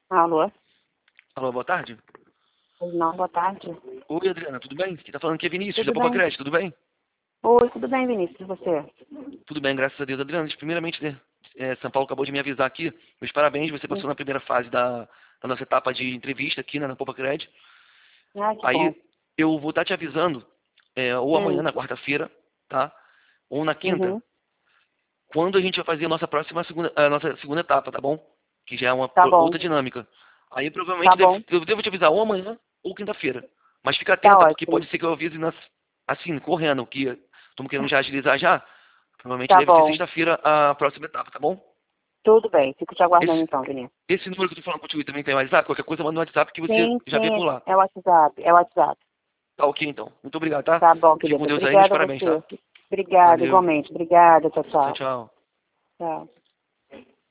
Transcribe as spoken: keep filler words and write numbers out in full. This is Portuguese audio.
Alô? Alô, boa tarde. Não, boa tarde. Oi, Adriana, tudo bem? Quem tá falando aqui é Vinícius, da Tudo Poupa bem? Crédito, tudo bem? Oi, tudo bem, Vinícius, e você? Tudo bem, graças a Deus. Adriana, primeiramente, né, é, São Paulo acabou de me avisar aqui, meus parabéns, você Sim. passou na primeira fase da, da nossa etapa de entrevista aqui, né, na Poupa Crédito. Ah, que bom. Aí, eu vou estar te avisando, é, ou amanhã, Hum. na quarta-feira, tá? Ou na quinta, Uhum. quando a gente vai fazer a nossa próxima segunda, a nossa segunda etapa, tá bom? Que já é uma Tá bom, outra dinâmica. Aí, tá provavelmente, deve- bom, eu devo te avisar ou amanhã ou quinta-feira. Mas fica tá atenta, porque ótimo. pode ser que eu avise nas, assim, correndo, que estamos querendo já agilizar já. Provavelmente Tá deve ser bom, sexta-feira a próxima etapa, tá bom? tudo bem, fico te aguardando Esse, então, Vinícius. esse número que eu tô falando contigo também tem WhatsApp? Qualquer coisa manda no WhatsApp que você Sim, já vê por sim, lá. é o WhatsApp, é o WhatsApp. Tá ok, então. Muito obrigado, tá? Tá bom, Fique com querida. Deus aí, meus Obrigada a parabéns, você. tá? Obrigada, Valeu. igualmente. Obrigada, tchau, Tchau, tchau. tchau. Tchau.